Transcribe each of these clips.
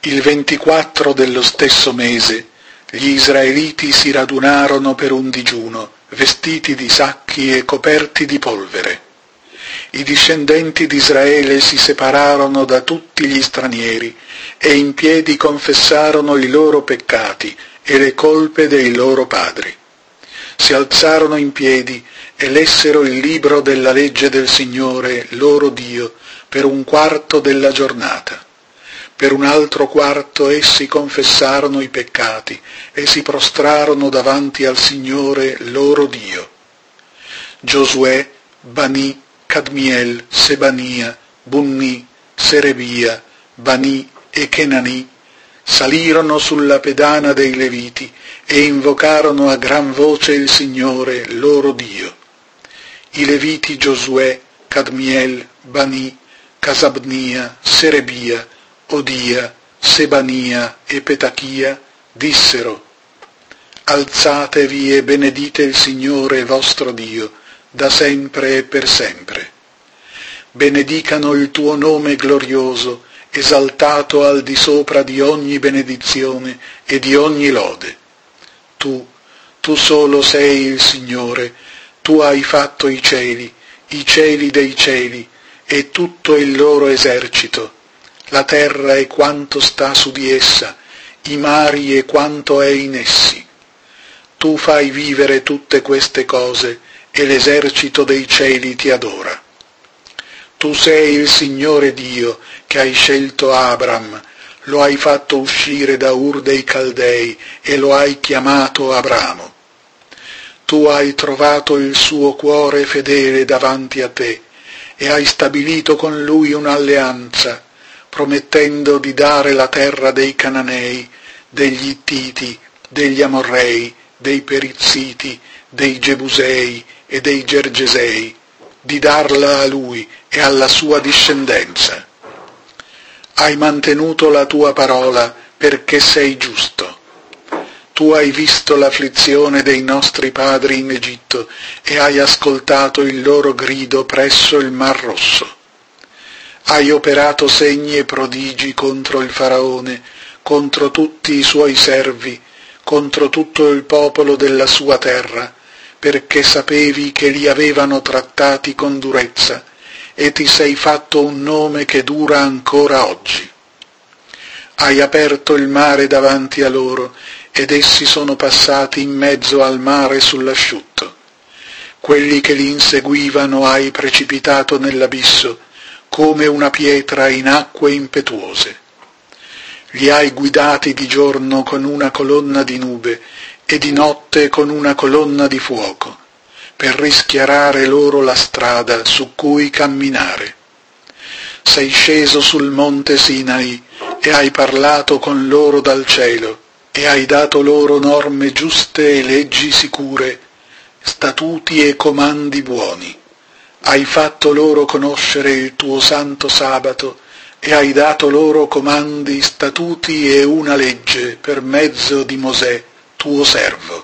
Il 24 dello stesso mese gli israeliti si radunarono per un digiuno, vestiti di sacchi e coperti di polvere. I discendenti di Israele si separarono da tutti gli stranieri e in piedi confessarono i loro peccati e le colpe dei loro padri. Si alzarono in piedi e lessero il libro della legge del Signore, loro Dio, per un quarto della giornata. Per un altro quarto essi confessarono i peccati e si prostrarono davanti al Signore, loro Dio. Giosuè, Bani, Cadmiel, Sebania, Bunni, Serebia, Bani e Chenani salirono sulla pedana dei Leviti e invocarono a gran voce il Signore, loro Dio. I Leviti Giosuè, Cadmiel, Bani, Casabnia, Serebia, Odia, Sebania e Petachia dissero: Alzatevi e benedite il Signore vostro Dio, da sempre e per sempre. Benedicano il tuo nome glorioso, esaltato al di sopra di ogni benedizione e di ogni lode. Tu solo sei il Signore, tu hai fatto i cieli dei cieli, e tutto il loro esercito, la terra e quanto sta su di essa, i mari e quanto è in essi. Tu fai vivere tutte queste cose, e l'esercito dei cieli ti adora. Tu sei il Signore Dio, che hai scelto Abram, lo hai fatto uscire da Ur dei Caldei, e lo hai chiamato Abramo. Tu hai trovato il suo cuore fedele davanti a te, e hai stabilito con lui un'alleanza, promettendo di dare la terra dei Cananei, degli Ittiti, degli Amorrei, dei Perizziti, dei Gebusei e dei Gergesei, di darla a lui e alla sua discendenza. Hai mantenuto la tua parola perché sei giusto. Tu hai visto l'afflizione dei nostri padri in Egitto e hai ascoltato il loro grido presso il Mar Rosso. Hai operato segni e prodigi contro il Faraone, contro tutti i suoi servi, contro tutto il popolo della sua terra, perché sapevi che li avevano trattati con durezza, e ti sei fatto un nome che dura ancora oggi. Hai aperto il mare davanti a loro, ed essi sono passati in mezzo al mare sull'asciutto. Quelli che li inseguivano hai precipitato nell'abisso, come una pietra in acque impetuose. Li hai guidati di giorno con una colonna di nube e di notte con una colonna di fuoco, per rischiarare loro la strada su cui camminare. Sei sceso sul monte Sinai e hai parlato con loro dal cielo, e hai dato loro norme giuste e leggi sicure, statuti e comandi buoni. Hai fatto loro conoscere il tuo santo sabato e hai dato loro comandi, statuti e una legge per mezzo di Mosè, tuo servo.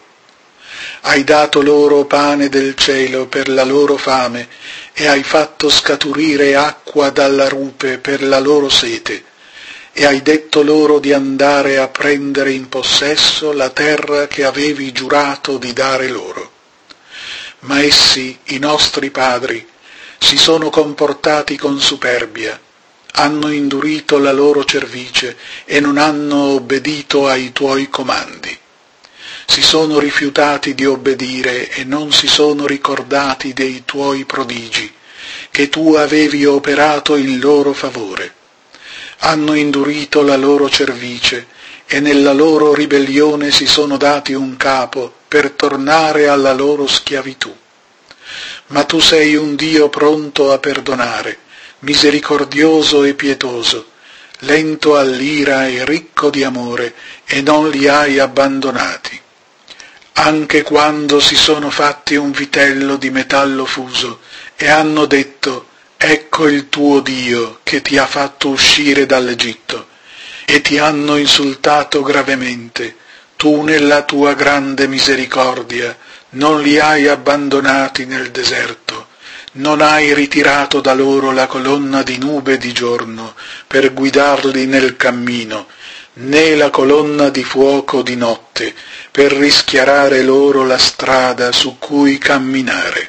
Hai dato loro pane del cielo per la loro fame e hai fatto scaturire acqua dalla rupe per la loro sete, e hai detto loro di andare a prendere in possesso la terra che avevi giurato di dare loro. Ma essi, i nostri padri, si sono comportati con superbia, hanno indurito la loro cervice e non hanno obbedito ai tuoi comandi. Si sono rifiutati di obbedire e non si sono ricordati dei tuoi prodigi, che tu avevi operato in loro favore. Hanno indurito la loro cervice e nella loro ribellione si sono dati un capo per tornare alla loro schiavitù. Ma tu sei un Dio pronto a perdonare, misericordioso e pietoso, lento all'ira e ricco di amore, e non li hai abbandonati. Anche quando si sono fatti un vitello di metallo fuso e hanno detto: ecco il tuo Dio che ti ha fatto uscire dall'Egitto, e ti hanno insultato gravemente, tu nella tua grande misericordia non li hai abbandonati nel deserto, non hai ritirato da loro la colonna di nube di giorno per guidarli nel cammino, né la colonna di fuoco di notte, per rischiarare loro la strada su cui camminare.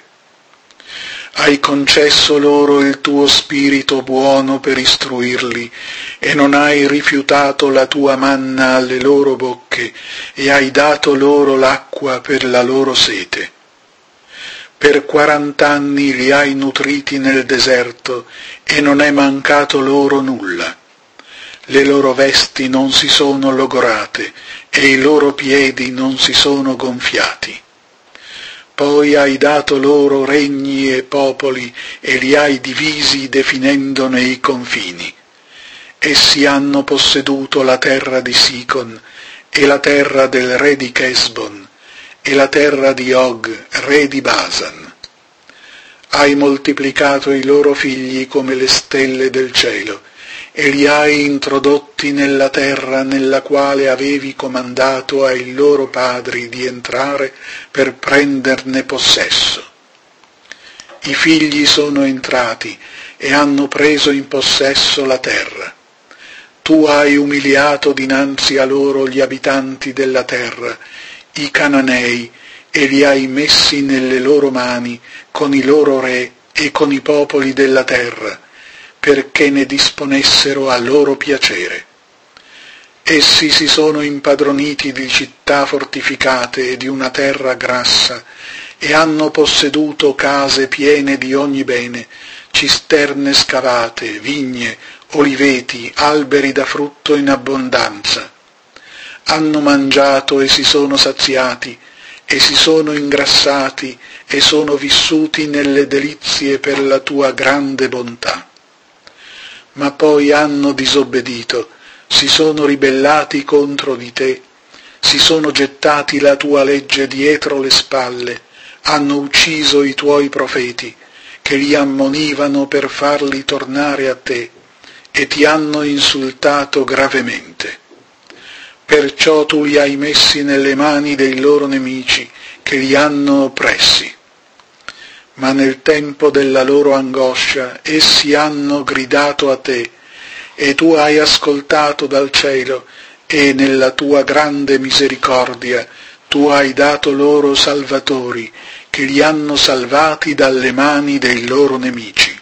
Hai concesso loro il tuo spirito buono per istruirli, e non hai rifiutato la tua manna alle loro bocche, e hai dato loro l'acqua per la loro sete. Per 40 anni li hai nutriti nel deserto, e non è mancato loro nulla. Le loro vesti non si sono logorate, e i loro piedi non si sono gonfiati. Poi hai dato loro regni e popoli, e li hai divisi definendone i confini. Essi hanno posseduto la terra di Sicon, e la terra del re di Chesbon, e la terra di Og, re di Basan. Hai moltiplicato i loro figli come le stelle del cielo, e li hai introdotti nella terra nella quale avevi comandato ai loro padri di entrare per prenderne possesso. I figli sono entrati e hanno preso in possesso la terra. Tu hai umiliato dinanzi a loro gli abitanti della terra, i Cananei, e li hai messi nelle loro mani con i loro re e con i popoli della terra, perché ne disponessero a loro piacere. Essi si sono impadroniti di città fortificate e di una terra grassa, e hanno posseduto case piene di ogni bene, cisterne scavate, vigne, oliveti, alberi da frutto in abbondanza. Hanno mangiato e si sono saziati, e si sono ingrassati, e sono vissuti nelle delizie per la tua grande bontà. Ma poi hanno disobbedito, si sono ribellati contro di te, si sono gettati la tua legge dietro le spalle, hanno ucciso i tuoi profeti, che li ammonivano per farli tornare a te, e ti hanno insultato gravemente. Perciò tu li hai messi nelle mani dei loro nemici, che li hanno oppressi. Ma nel tempo della loro angoscia essi hanno gridato a te, e tu hai ascoltato dal cielo, e nella tua grande misericordia tu hai dato loro salvatori, che li hanno salvati dalle mani dei loro nemici.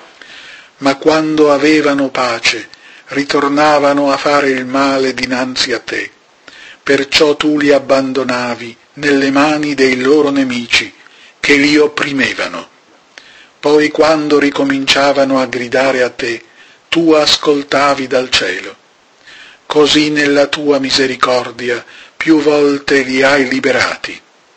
Ma quando avevano pace, ritornavano a fare il male dinanzi a te, perciò tu li abbandonavi nelle mani dei loro nemici, che li opprimevano. Poi quando ricominciavano a gridare a te, tu ascoltavi dal cielo. Così nella tua misericordia più volte li hai liberati.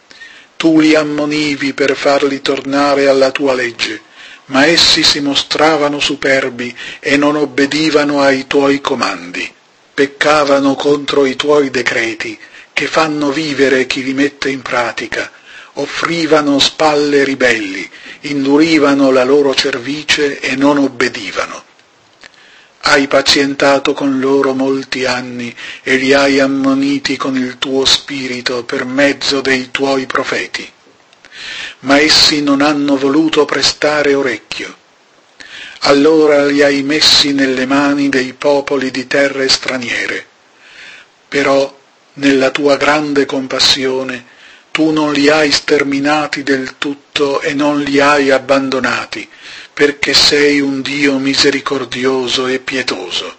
Tu li ammonivi per farli tornare alla tua legge, ma essi si mostravano superbi e non obbedivano ai tuoi comandi. Peccavano contro i tuoi decreti, che fanno vivere chi li mette in pratica, offrivano spalle ribelli, indurivano la loro cervice e non obbedivano. Hai pazientato con loro molti anni e li hai ammoniti con il tuo spirito per mezzo dei tuoi profeti. Ma essi non hanno voluto prestare orecchio. Allora li hai messi nelle mani dei popoli di terre straniere. Però, nella tua grande compassione, tu non li hai sterminati del tutto e non li hai abbandonati, perché sei un Dio misericordioso e pietoso.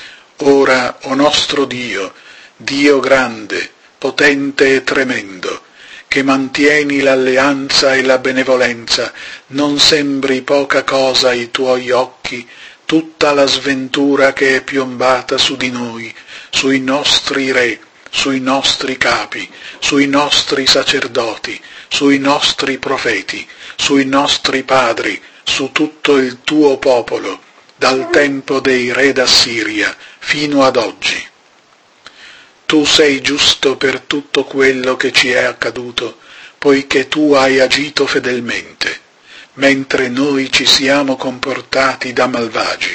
Ora, o nostro Dio, Dio grande, potente e tremendo, che mantieni l'alleanza e la benevolenza, non sembri poca cosa ai tuoi occhi tutta la sventura che è piombata su di noi, sui nostri re, sui nostri capi, sui nostri sacerdoti, sui nostri profeti, sui nostri padri, su tutto il tuo popolo, dal tempo dei re d'Assiria fino ad oggi. Tu sei giusto per tutto quello che ci è accaduto, poiché tu hai agito fedelmente, mentre noi ci siamo comportati da malvagi.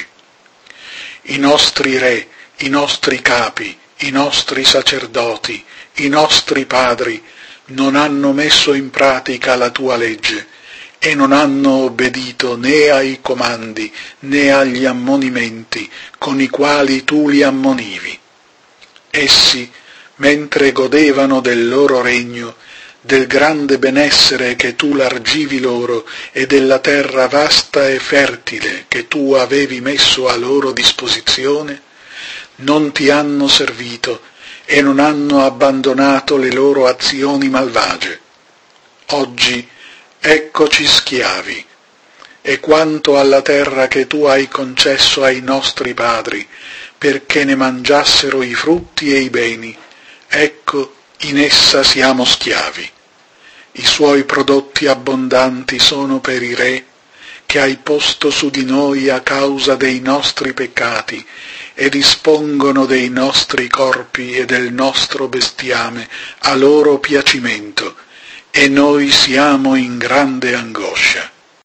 I nostri re, i nostri capi, i nostri sacerdoti, i nostri padri non hanno messo in pratica la tua legge e non hanno obbedito né ai comandi né agli ammonimenti con i quali tu li ammonivi. Essi, mentre godevano del loro regno, del grande benessere che tu largivi loro e della terra vasta e fertile che tu avevi messo a loro disposizione, non ti hanno servito e non hanno abbandonato le loro azioni malvagie. Oggi eccoci schiavi, e quanto alla terra che tu hai concesso ai nostri padri, perché ne mangiassero i frutti e i beni, ecco in essa siamo schiavi. I suoi prodotti abbondanti sono per i re, che hai posto su di noi a causa dei nostri peccati, e dispongono dei nostri corpi e del nostro bestiame a loro piacimento, e noi siamo in grande angoscia.